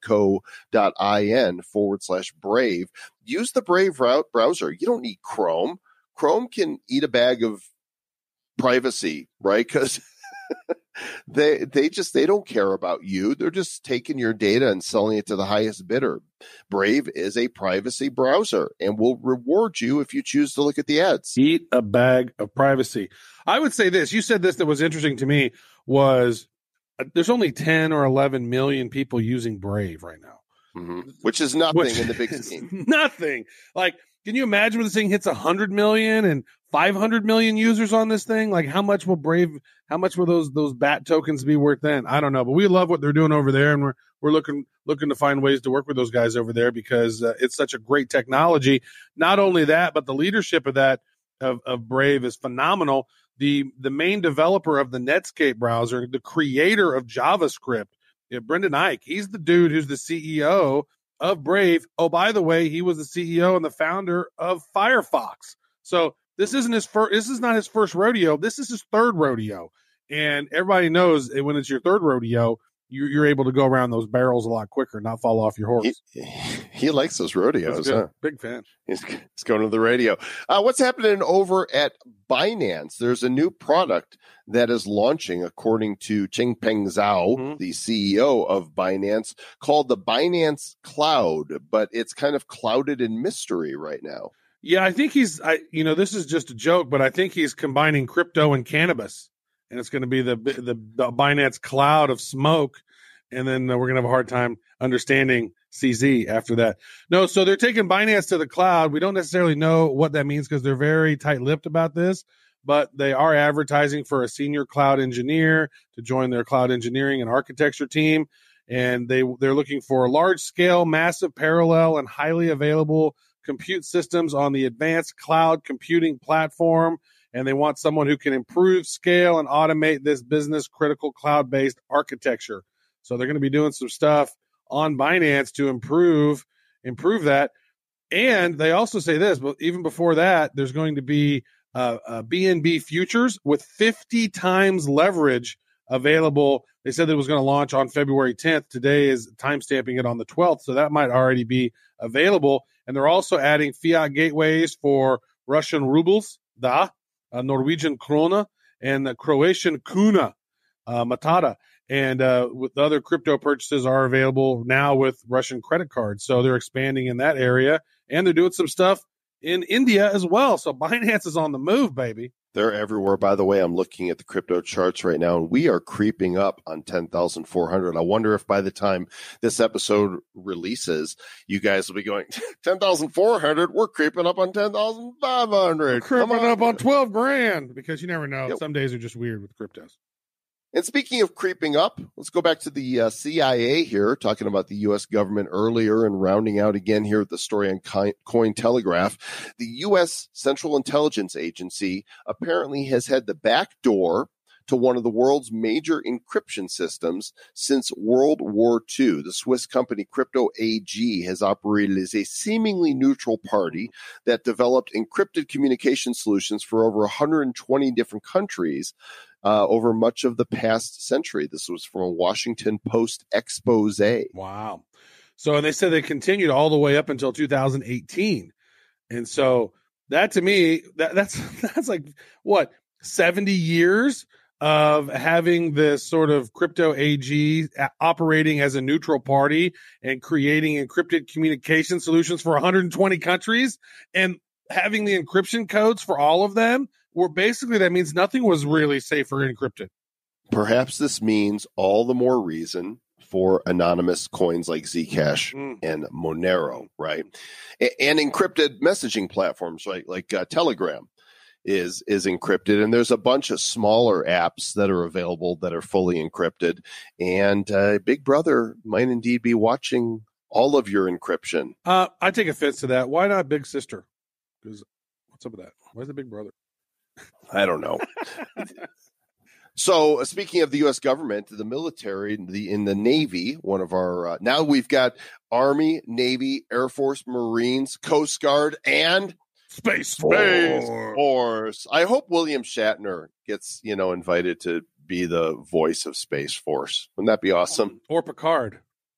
badco.in forward slash Brave. Use the Brave route browser. You don't need Chrome. Chrome can eat a bag of privacy, right? Because they they just they don't care about you. They're just taking your data and selling it to the highest bidder. Brave is a privacy browser and will reward you if you choose to look at the ads. Eat a bag of privacy. I would say this. You said this that was interesting to me was uh, there's only ten or eleven million people using Brave right now. Mm-hmm. Which is nothing Which in the big scheme. Nothing. Like, can you imagine when this thing hits one hundred million and five hundred million users on this thing? Like, how much will Brave, how much will those those B A T tokens be worth then? I don't know, but we love what they're doing over there, and we're we're looking looking to find ways to work with those guys over there because uh, it's such a great technology. Not only that, but the leadership of that of, of Brave is phenomenal. The the main developer of the Netscape browser, the creator of JavaScript, yeah, Brendan Eich, he's the dude who's the C E O of Brave. Oh, by the way, he was the C E O and the founder of Firefox. So this isn't his first. This is not his first rodeo. This is his third rodeo. And everybody knows that when it's your third rodeo, you, you're able to go around those barrels a lot quicker, not fall off your horse. He, he likes those rodeos. Huh? Big fan. He's, he's going to the radio. Uh, what's happening over at Binance? There's a new product that is launching, according to Changpeng Zhao, mm-hmm. the C E O of Binance, called the Binance Cloud, but it's kind of clouded in mystery right now. Yeah, I think he's, I, you know, this is just a joke, but I think he's combining crypto and cannabis, and it's going to be the, the the Binance Cloud of smoke, and then we're going to have a hard time understanding C Z after that. No, so they're taking Binance to the cloud. We don't necessarily know what that means because they're very tight-lipped about this, but they are advertising for a senior cloud engineer to join their cloud engineering and architecture team, and they they're looking for large-scale, massive, parallel, and highly available compute systems on the advanced cloud computing platform, and they want someone who can improve, scale, and automate this business-critical cloud-based architecture. So they're going to be doing some stuff on Binance to improve improve that. And they also say this, but even before that, there's going to be uh, uh, B N B futures with fifty times leverage available. They said that it was going to launch on February tenth. Today is timestamping it on the twelfth, so that might already be available. And they're also adding fiat gateways for Russian rubles, da, uh, Norwegian krona, and the Croatian kuna, uh, matata. And uh, with other crypto purchases are available now with Russian credit cards. So they're expanding in that area, and they're doing some stuff in India as well. So Binance is on the move, baby. They're everywhere. By the way, I'm looking at the crypto charts right now, and we are creeping up on ten thousand four hundred. I wonder if by the time this episode releases, you guys will be going, ten thousand four hundred, we're creeping up on ten thousand five hundred. We're creeping on. up on twelve grand, because you never know. Yep. Some days are just weird with cryptos. And speaking of creeping up, let's go back to the uh, C I A here, talking about the U S government earlier and rounding out again here with the story on Cointelegraph. The U S Central Intelligence Agency apparently has had the back door to one of the world's major encryption systems since World War Two. The Swiss company Crypto A G has operated as a seemingly neutral party that developed encrypted communication solutions for over one hundred twenty different countries. uh, over much of the past century. This was from a Washington Post expose. Wow. So, and they said they continued all the way up until two thousand eighteen. And so that to me, that, that's, that's like what, seventy years of having this sort of crypto A G operating as a neutral party and creating encrypted communication solutions for one hundred twenty countries and having the encryption codes for all of them, where basically that means nothing was really safe or encrypted. Perhaps this means all the more reason for anonymous coins like Zcash mm. and Monero, right? A- and encrypted messaging platforms, right? Like uh, Telegram is is encrypted, and there's a bunch of smaller apps that are available that are fully encrypted, and uh, Big Brother might indeed be watching all of your encryption. Uh, I take offense to that. Why not Big Sister? Because what's up with that? Why is it Big Brother? I don't know. So, uh, speaking of the U S government, the military, the in the Navy, one of our uh, now we've got Army, Navy, Air Force, Marines, Coast Guard, and Space Space Force. I hope William Shatner gets, you know, invited to be the voice of Space Force. Wouldn't that be awesome? Or Picard.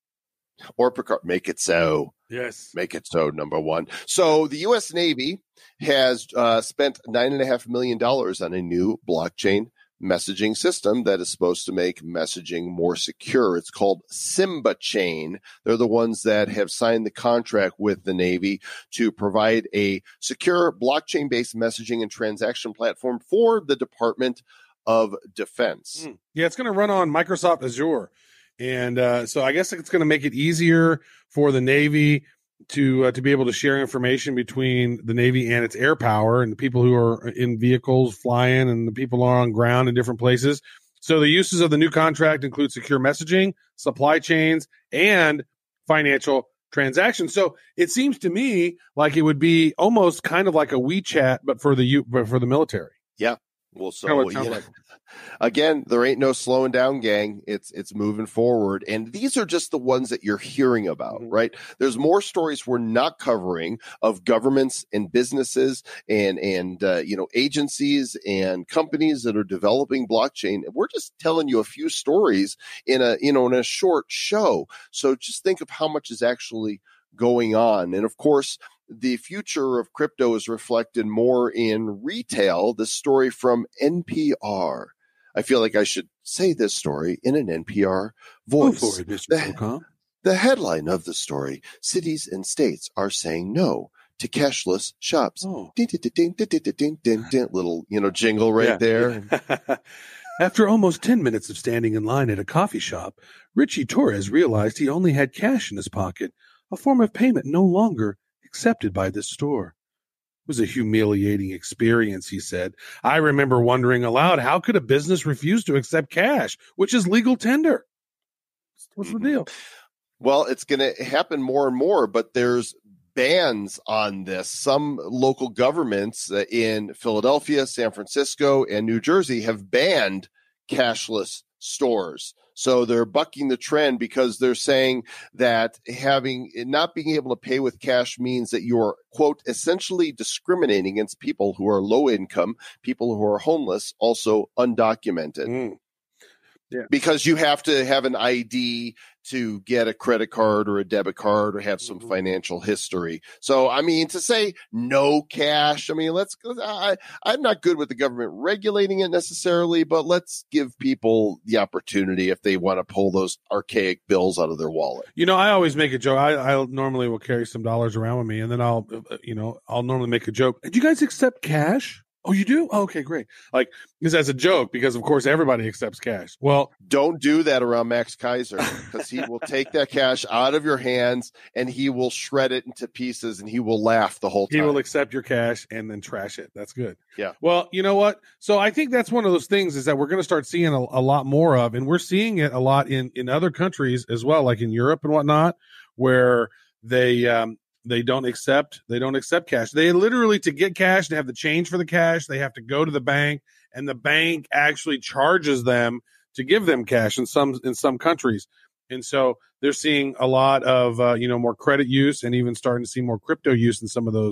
Or Picard. Make it so. Yes. Make it so, number one. So the U S Navy has uh, spent nine point five million dollars on a new blockchain messaging system that is supposed to make messaging more secure. It's called Simba Chain. They're the ones that have signed the contract with the Navy to provide a secure blockchain-based messaging and transaction platform for the Department of Defense. Mm. Yeah, it's going to run on Microsoft Azure. And uh, so I guess it's going to make it easier for the Navy to uh, to be able to share information between the Navy and its air power and the people who are in vehicles flying and the people who are on ground in different places. So the uses of the new contract include secure messaging, supply chains, and financial transactions. So it seems to me like it would be almost kind of like a WeChat, but for the but for the military. Yeah. Well, so Kind of what it sounds you know, like. again, there ain't no slowing down, gang. It's it's moving forward, and these are just the ones that you're hearing about, Mhm. right? There's more stories we're not covering of governments and businesses and and uh, you know agencies and companies that are developing blockchain. We're just telling you a few stories in a you know in a short show. So just think of how much is actually going on, and of course, the future of crypto is reflected more in retail. This story from N P R. I feel like I should say this story in an N P R voice. Go for it, Mister The, Procom. the headline of the story: cities and states are saying no to cashless shops. Oh. Ding, ding, ding, ding, ding, ding, ding, ding. Little, you know, jingle right Yeah. there. After almost ten minutes of standing in line at a coffee shop, Richie Torres realized he only had cash in his pocket, a form of payment no longer accepted by this store. It was a humiliating experience, he said. I remember wondering aloud, how could a business refuse to accept cash, which is legal tender? What's the deal? Well, it's going to happen more and more, but there's bans on this. Some local governments uh, in Philadelphia, San Francisco, and New Jersey have banned cashless stores. So they're bucking the trend because they're saying that having not being able to pay with cash means that you're, quote, essentially discriminating against people who are low income, people who are homeless, also undocumented. Mm. Yeah. Because you have to have an I D to get a credit card or a debit card or have some Mhm. financial history. So, I mean, to say no cash, I mean, let's, I, I'm not good with the government regulating it necessarily, but let's give people the opportunity if they want to pull those archaic bills out of their wallet. You know, I always make a joke. I, I normally will carry some dollars around with me, and then I'll, uh, you know, I'll normally make a joke. Do you guys accept cash? Oh, you do? Oh, okay, great. Like, this as a joke, because of course everybody accepts cash. Well, Don't do that around Max Kaiser because he will take that cash out of your hands and he will shred it into pieces and he will laugh the whole time. he will accept your cash and then trash it. That's good. Yeah. Well, you know what? So I think that's one of those things is that we're going to start seeing a, a lot more of, and we're seeing it a lot in, in other countries as well, like in Europe and whatnot, where they, um, they don't accept, they don't accept cash. They literally, to get cash, to have the change for the cash, they have to go to the bank, and the bank actually charges them to give them cash in some, in some countries. And so they're seeing a lot of, uh, you know, more credit use and even starting to see more crypto use in some of those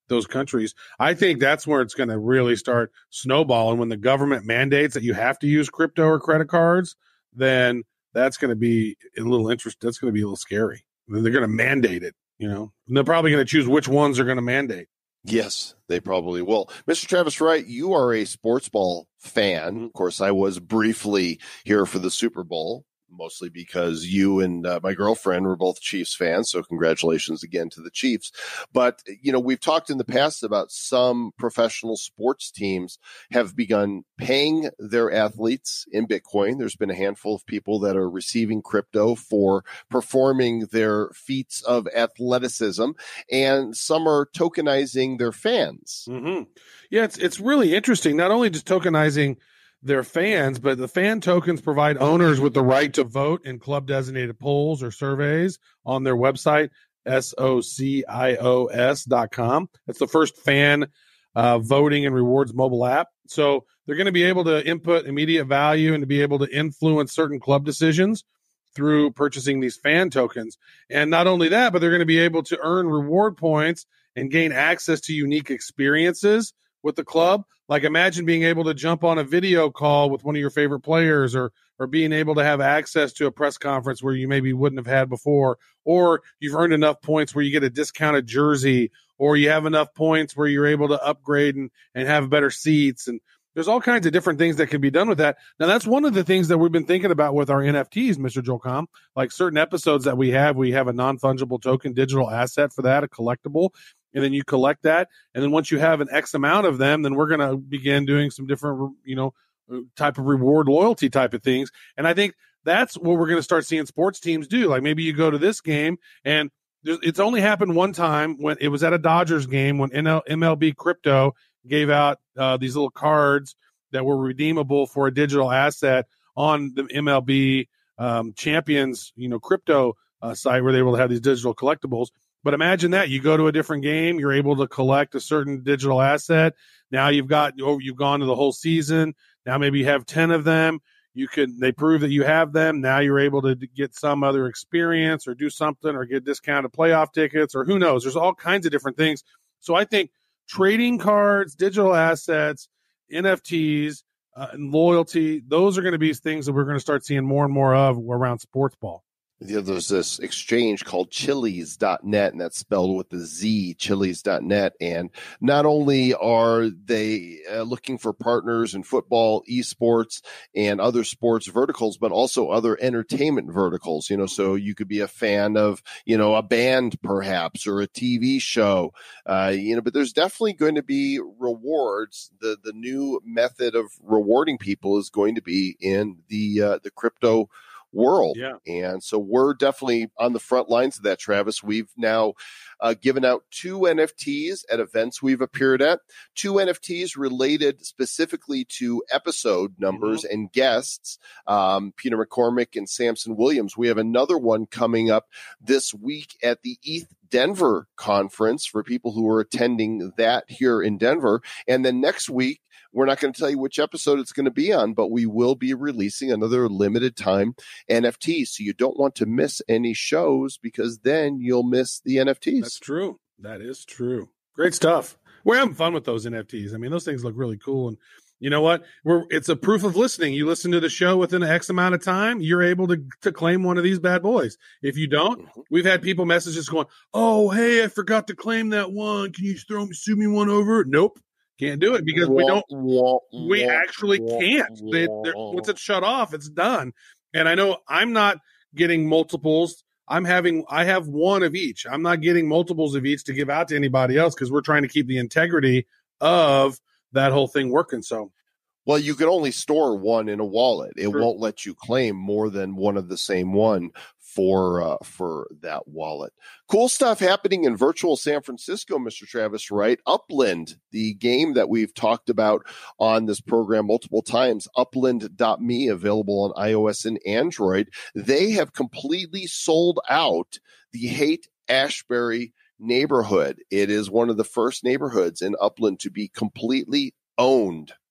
those countries. I think that's where it's going to really start snowballing. When the government mandates that you have to use crypto or credit cards, then that's going to be a little interest. That's going to be a little scary. They're going to mandate it, you know, and they're probably going to choose which ones they're going to mandate. Yes, they probably will. Mister Travis Wright, you are a sports ball fan. Of course, I was briefly here for the Super Bowl, mostly because you and uh, my girlfriend were both Chiefs fans. So congratulations again to the Chiefs. But, you know, we've talked in the past about some professional sports teams have begun paying their athletes in Bitcoin. There's been a handful of people that are receiving crypto for performing their feats of athleticism, and some are tokenizing their fans. Mm-hmm. Yeah, it's, it's really interesting. Not only just tokenizing their fans, but the fan tokens provide owners with the right to vote in club designated polls or surveys on their website, S O C I O S dot com. It's the first fan uh, voting and rewards mobile app. So they're going to be able to input immediate value and to be able to influence certain club decisions through purchasing these fan tokens. And not only that, but they're going to be able to earn reward points and gain access to unique experiences with the club. Like, imagine being able to jump on a video call with one of your favorite players, or or being able to have access to a press conference where you maybe wouldn't have had before, or you've earned enough points where you get a discounted jersey, or you have enough points where you're able to upgrade and, and have better seats. And there's all kinds of different things that can be done with that. Now, that's one of the things that we've been thinking about with our N F Ts, Mister Joel Comm. Like certain episodes that we have, we have a non-fungible token digital asset for that, a collectible. And then you collect that. And then once you have an X amount of them, then we're going to begin doing some different, you know, type of reward loyalty type of things. And I think that's what we're going to start seeing sports teams do. Like maybe you go to this game, and it's only happened one time when it was at a Dodgers game when M L B Crypto gave out uh, these little cards that were redeemable for a digital asset on the M L B um, Champions, you know, crypto uh, site where they were able to have these digital collectibles. But imagine that you go to a different game, you're able to collect a certain digital asset. Now you've got, oh, you've gone to the whole season. Now maybe you have ten of them. You can, they prove that you have them. Now you're able to get some other experience or do something or get discounted playoff tickets, or who knows. There's all kinds of different things. So I think trading cards, digital assets, N F Ts, uh, and loyalty, those are going to be things that we're going to start seeing more and more of around sports ball. You know, there's this exchange called Chiliz dot net, and that's spelled with the Z, Chiliz dot net. And not only are they uh, looking for partners in football, esports, and other sports verticals, but also other entertainment verticals. You know, so you could be a fan of, you know, a band perhaps, or a T V show, uh, you know, but there's definitely going to be rewards. The, the new method of rewarding people is going to be in the, uh, the crypto world. Yeah. And so we're definitely on the front lines of that, Travis. We've now uh, given out two N F Ts at events we've appeared at, two N F Ts related specifically to episode numbers mm-hmm. and guests, um, Peter McCormick and Samson Williams. We have another one coming up this week at the E T H Denver conference for people who are attending that here in Denver. And then next week, we're not going to tell you which episode it's going to be on, but we will be releasing another limited time N F T. So you don't want to miss any shows, because then you'll miss the N F Ts. That's true. That is true. Great stuff. We're having fun with those N F Ts. I mean, those things look really cool. And you know what? We're, it's a proof of listening. You listen to the show within an X amount of time, you're able to, to claim one of these bad boys. If you don't, mm-hmm. we've had people messages going, oh, hey, I forgot to claim that one. Can you throw me, sue me one over? Nope. Can't do it, because we don't, we actually can't. They, once it's shut off, it's done. And I know I'm not getting multiples. I'm having, I have one of each. I'm not getting multiples of each to give out to anybody else, because we're trying to keep the integrity of that whole thing working. So, well, you can only store one in a wallet. It Sure. won't let you claim more than one of the same one for uh, for that wallet. Cool stuff happening in virtual San Francisco, Mister Travis Wright. Upland, the game that we've talked about on this program multiple times, upland dot me, available on iOS and Android. They have completely sold out the Haight-Ashbury neighborhood. It is one of the first neighborhoods in Upland to be completely owned.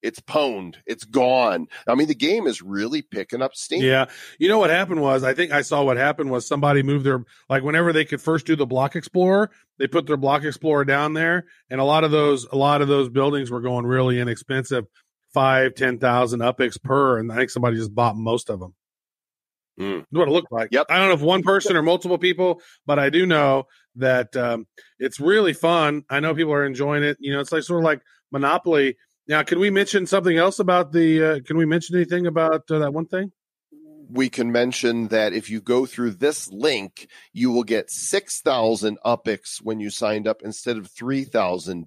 It's pwned. It's gone. I mean, the game is really picking up steam. Yeah. You know what happened was, I think I saw what happened was somebody moved their, like whenever they could first do the Block Explorer, they put their Block Explorer down there. And a lot of those, a lot of those buildings were going really inexpensive, five, ten thousand UPIX per. And I think somebody just bought most of them. Mm. That's what it looked like. Yep. I don't know if one person or multiple people, but I do know that um, it's really fun. I know people are enjoying it. You know, it's like sort of like Monopoly. Now, can we mention something else about the, uh, can we mention anything about uh, that one thing? We can mention that if you go through this link, you will get six thousand UPIX when you signed up instead of three thousand,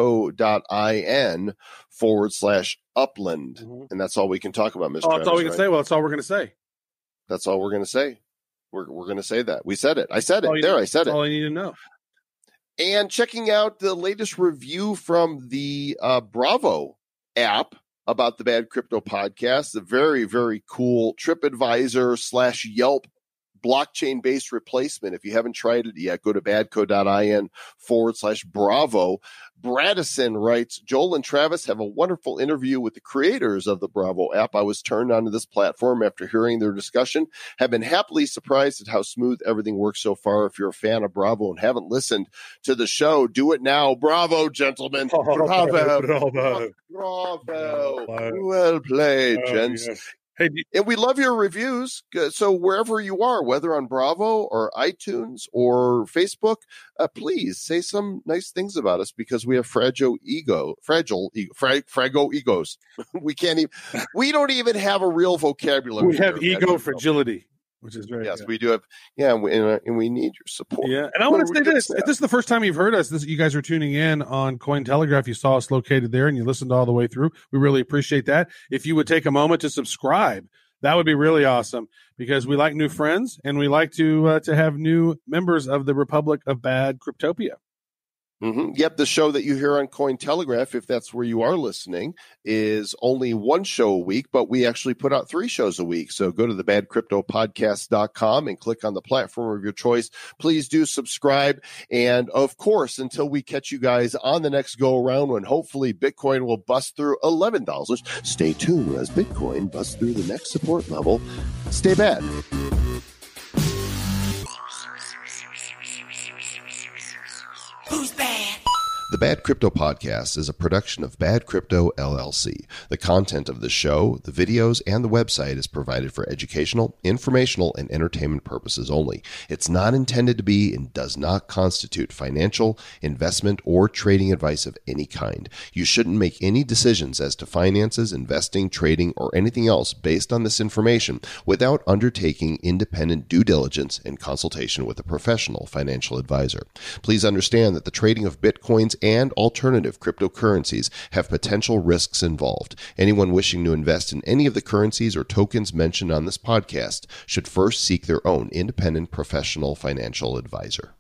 badco.in forward slash upland. Mm-hmm. And that's all we can talk about, Mister Oh, that's Travis, all we can right? say. Well, that's all we're going to say. That's all we're going to say. We're, we're going to say that. We said it. I said it. All There, need, I said that's it. all I need to know. And checking out the latest review from the uh, Bravo app about the Bad Crypto Podcast, a very, very cool TripAdvisor slash Yelp blockchain-based replacement. If you haven't tried it yet, go to badco.in forward slash Bravo. Bradison writes, Joel and Travis have a wonderful interview with the creators of the Bravo app. I was turned onto this platform after hearing their discussion. Have been happily surprised at how smooth everything works so far. If you're a fan of Bravo and haven't listened to the show, do it now. Bravo, gentlemen. Oh, Bravo. bravo. Bravo. Bravo. Well played, Oh, gents. yes. Hey, do- And we love your reviews. So wherever you are, whether on Bravo or iTunes or Facebook, uh, please say some nice things about us because we have fragile ego, fragile, ego, fra- frago egos. we can't even, we don't even have a real vocabulary. we have here, ego Bad fragility, which is very Yes, good. we do have. Yeah, and we, and, uh, and we need your support. Yeah, and I want to We're say good this: stuff. if this is the first time you've heard us, this you guys are tuning in on Cointelegraph. You saw us located there, and you listened all the way through. We really appreciate that. If you would take a moment to subscribe, that would be really awesome because we like new friends and we like to uh, to have new members of the Republic of Bad Cryptopia. Mm-hmm. Yep, the show that you hear on Cointelegraph, if that's where you are listening, is only one show a week, but we actually put out three shows a week. So go to the bad crypto podcast dot com and click on the platform of your choice. Please do subscribe. And of course, until we catch you guys on the next go around when hopefully Bitcoin will bust through eleven dollars, stay tuned as Bitcoin busts through the next support level. Stay bad. Who's bad? The Bad Crypto Podcast is a production of Bad Crypto L L C. The content of the show, the videos, and the website is provided for educational, informational, and entertainment purposes only. It's not intended to be and does not constitute financial, investment, or trading advice of any kind. You shouldn't make any decisions as to finances, investing, trading, or anything else based on this information without undertaking independent due diligence and consultation with a professional financial advisor. Please understand that the trading of Bitcoins and alternative cryptocurrencies have potential risks involved. Anyone wishing to invest in any of the currencies or tokens mentioned on this podcast should first seek their own independent professional financial advisor.